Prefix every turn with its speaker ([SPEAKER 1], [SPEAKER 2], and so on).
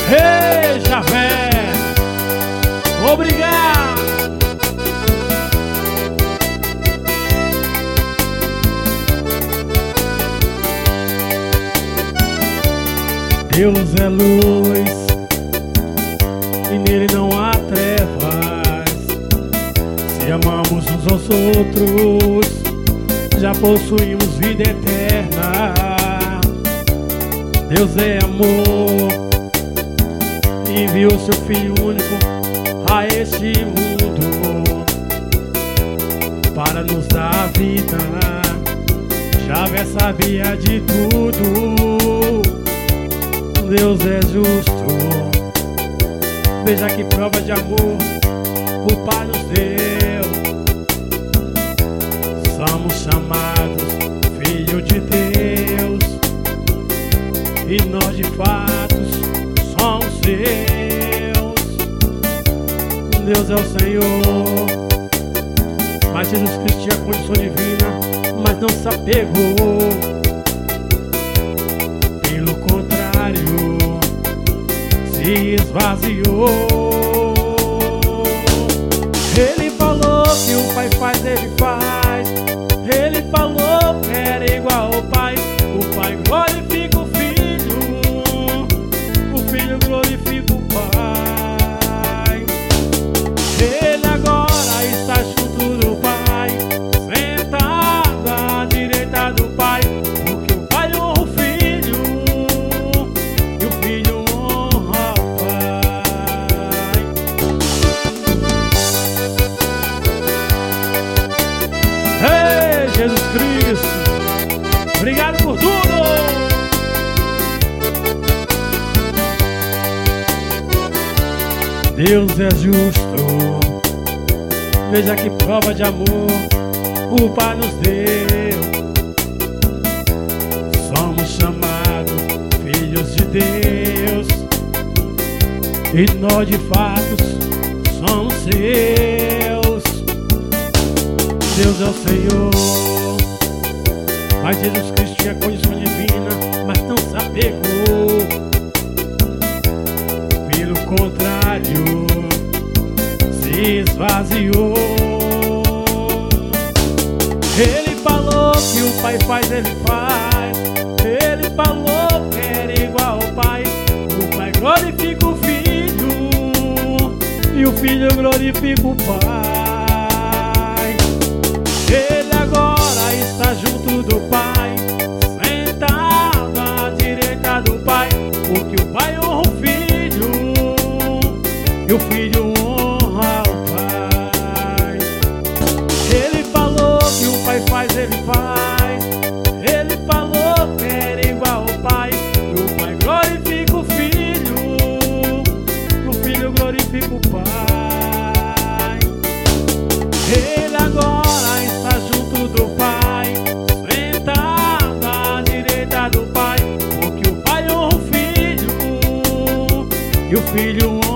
[SPEAKER 1] Ei, Javé, obrigado. Deus é luz e nele não há trevas. Se amamos uns aos outros, já possuímos vida eterna. Deus é amor e enviou seu Filho único a este mundo para nos dar a vida. Javé sabia de tudo. Deus é justo. Veja que prova de amor o Pai nos deu. Somos chamados filhos de Deus e nós de fato somos seus. Deus é o Senhor, mas Jesus Cristo tinha condição divina, mas não se apegou. Pelo contrário, se esvaziou. Ele falou que o Pai faz, ele faz. Ele falou que era igual ao Pai. O Pai glorifica o Filho, o Filho glorifica o Pai. Ele agora está junto do Pai, sentado à direita do Pai, porque o Pai honra o Filho e o Filho honra o Pai. Ei, Jesus Cristo, obrigado por tudo. Deus é justo. Veja que prova de amor o Pai nos deu. Somos chamados filhos de Deus e nós de fato somos seus. Deus é o Senhor, mas Jesus Cristo tinha condição divina, mas não se apegou. Pelo contrário, se esvaziou. Ele falou que o Pai faz, ele faz. Ele falou que era igual ao Pai. O Pai glorifica o Filho e o Filho glorifica o Pai. Ele agora está junto do Pai, sentado à direita do Pai, porque o Pai honra o Filho e o Filho honra o Pai. Ele falou que o Pai faz, ele faz. Ele falou que era igual ao Pai. O Pai glorifica o Filho, o Filho glorifica o Pai. Ele agora está junto do Pai, sentado à direita do Pai, porque o Pai honra o Filho e o Filho honra